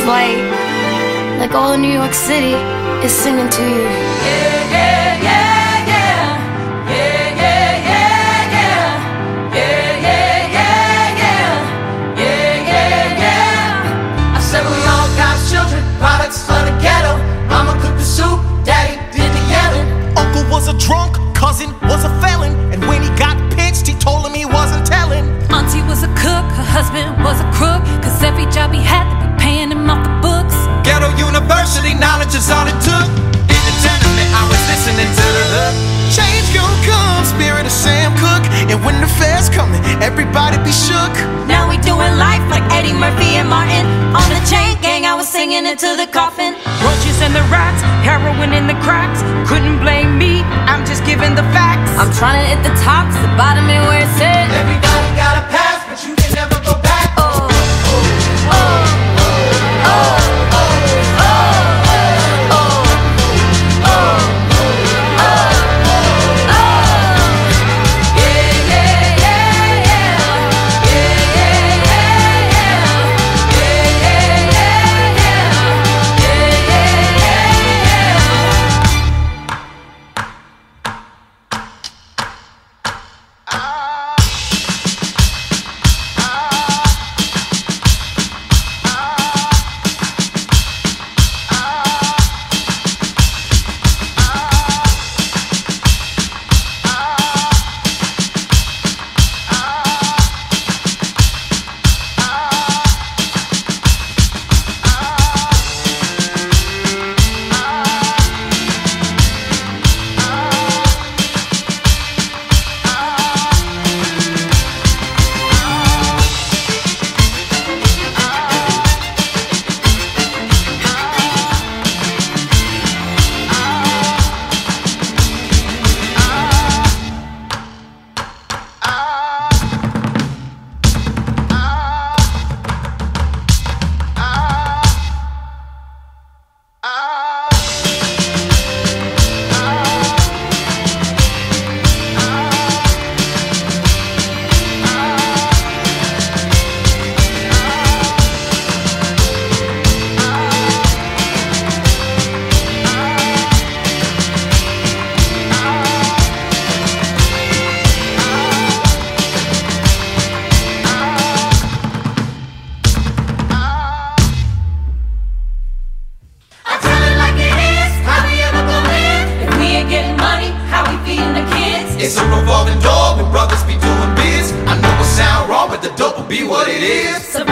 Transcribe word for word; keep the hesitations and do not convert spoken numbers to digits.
flight, like all of New York City is singing to you. Yeah, yeah, yeah, yeah. Yeah, yeah, yeah, yeah. Yeah, yeah, yeah, yeah. Yeah, yeah, yeah. I said we all got children, products of the ghetto. Mama cooked the soup, daddy did the yelling. Uncle was a drunk, cousin was a felon, and when he got pinched, he told him he wasn't telling. Auntie was a cook, her husband was a crook, cause every job he had, they be paying him off the books. Ghetto University, knowledge is all it took. In the tenement, I was listening to the hook. Change gon' come, spirit of Sam Cooke. And when the fair's coming, everybody be shook. Now we doing life like Eddie Murphy and Martin. On the chain gang, I was singing into the coffin. Roaches in the rocks, heroin in the cracks. Couldn't blame me, I'm just giving the facts. I'm trying to hit the top, 'cause the bottom ain't where it's at. Everybody got a past, but you can never go back. Oh, oh, oh, oh, oh, oh, oh, oh, oh, oh. Yeah, yeah, yeah, yeah. Yeah, yeah, yeah, yeah. Yeah, yeah, yeah, yeah. Yeah, yeah, It's a revolving door when brothers be doing biz. I know it sound wrong, but the dope will be what it is.